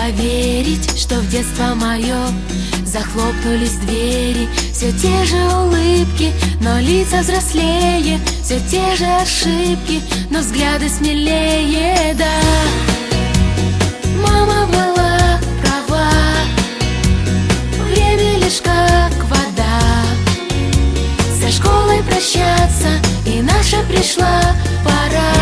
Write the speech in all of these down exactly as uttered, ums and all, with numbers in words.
поверить, что в детство мое захлопнулись двери. Все те же улыбки, но лица взрослее, все те же ошибки, но взгляды смелее, да. Мама была права, время лишь как вода. Со школой прощаться, и наша пришла пора.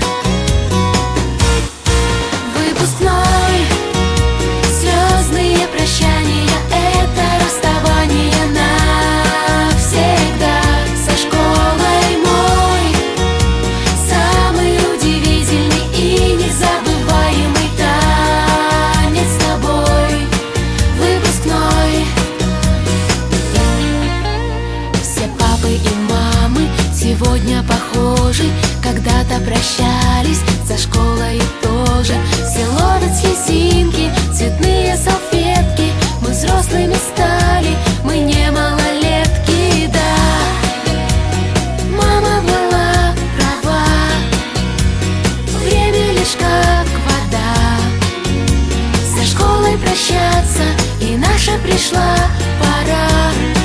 Выпускной, слезные прощания, это расставание навсегда. Со школой мой самый удивительный и незабываемый танец с тобой. Выпускной. Все папы и мамы сегодня похожи, когда-то прощались со школой тоже. Все ловят слезинки, цветные салфетки. Мы взрослыми стали, мы не малолетки, да. Мама была права, время лишь как вода. Со школой прощаться, и наша пришла пора.